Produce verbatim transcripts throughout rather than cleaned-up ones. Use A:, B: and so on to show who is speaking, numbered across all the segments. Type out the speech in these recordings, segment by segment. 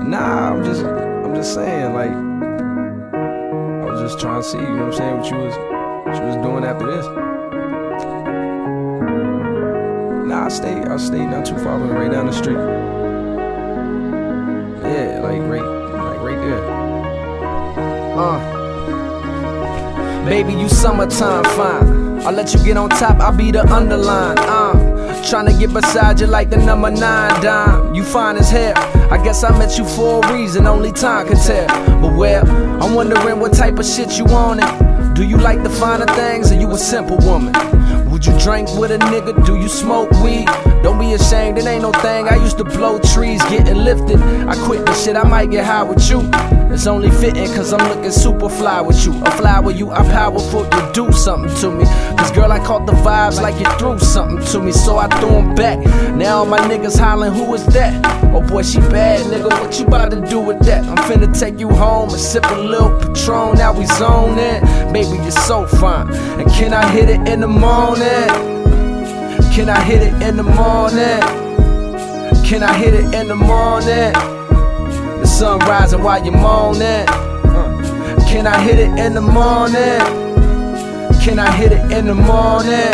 A: Nah, I'm just, I'm just saying, like, I was just trying to see, you know what I'm saying, what you was, what you was doing after this. Nah, I stayed, I stayed not too far from right down the street. Yeah, like right, like right there. Uh, baby, you summertime fine. I'll let you get on top, I'll be the underline. Uh, tryna get beside you like the number nine dime. You fine as hell. I guess I met you for a reason, only time can tell. But well, I'm wondering what type of shit you want it. Do you like the finer things, or you a simple woman? Would you drink with a nigga? Do you smoke weed? Don't be ashamed, it ain't no thing. I used to blow trees, getting lifted. I quit the shit, I might get high with you. It's only fitting cause I'm looking super fly with you. A fly with you, I'm powerful, you do something to me. Cause girl, I caught the vibes like you threw something to me. So I threw them back. Now all my niggas hollering, who is that? Oh boy, she bad, nigga, what you about to do with that? I'm finna take you home and sip a little Patron. Now we zone in. Baby, you're so fine. And can I hit it in the morning? Can I hit it in the morning? Can I hit it in the morning? The sun rising while you're moaning. uh. Can I hit it in the morning? Can I hit it in the morning?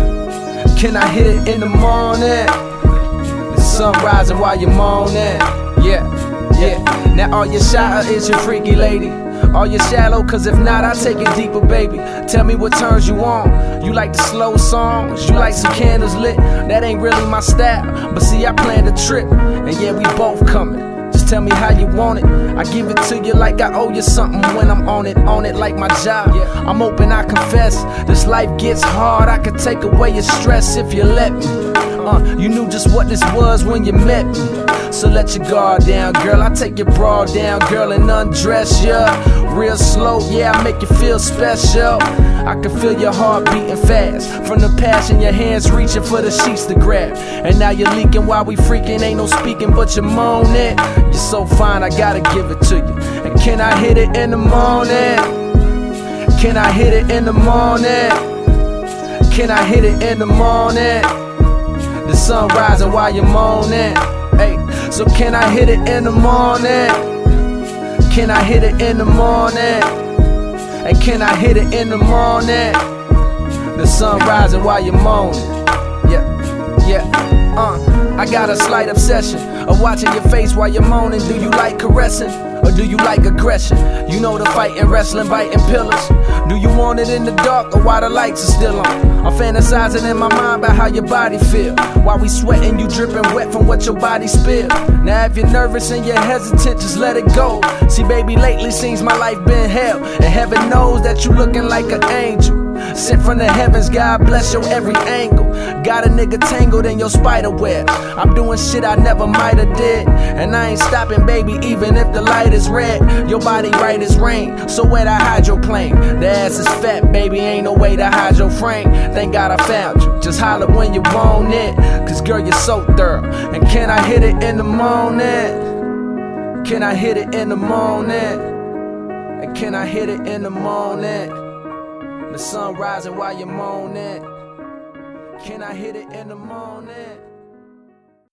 A: Can I hit it in the morning? The sun rising while you're moaning. Yeah, yeah. Now all you shy is your freaky lady. Are you shallow? Cause if not, I'll take it deeper, baby. Tell me what turns you on. You like the slow songs? You like some candles lit? That ain't really my style, but see, I planned a trip, and yeah, we both coming. Just tell me how you want it. I give it to you like I owe you something when I'm on it. On it like my job. I'm open, I confess. This life gets hard. I could take away your stress if you let me. Uh, you knew just what this was when you met me. So let your guard down, girl. I take your bra down, girl, and undress ya. Real slow, yeah, I make you feel special. I can feel your heart beating fast from the passion, your hands reaching for the sheets to grab. And now you're leaking while we freaking, ain't no speaking but you're moaning. You're so fine, I gotta give it to you. And can I hit it in the morning? Can I hit it in the morning? Can I hit it in the morning? The sun rising while you're moaning. Hey, so can I hit it in the morning? Can I hit it in the morning? And can I hit it in the morning? The sun rising while you're moaning. Yeah, yeah, uh I got a slight obsession of watching your face while you're moaning. Do you like caressing? Or do you like aggression? You know the fighting, wrestling, biting pillars. Do you want it in the dark or while the lights are still on? I'm fantasizing in my mind about how your body feel. While we sweating, you dripping wet from what your body spilled. Now if you're nervous and you're hesitant, just let it go. See baby, lately seems my life been hell, and heaven knows that you looking like an angel sent from the heavens. God bless your every angle. Got a nigga tangled in your spider web. I'm doing shit I never might have did, and I ain't stopping, baby, even if the light is red. Your body right as rain, so where the hydroplane? The ass is fat, baby, ain't no way to hide your frame. Thank God I found you, just holler when you want it. Cause girl, you're so thorough. And can I hit it in the morning? Can I hit it in the morning? And can I hit it in the morning? The sun rising while you're moaning. Can I hit it in the morning?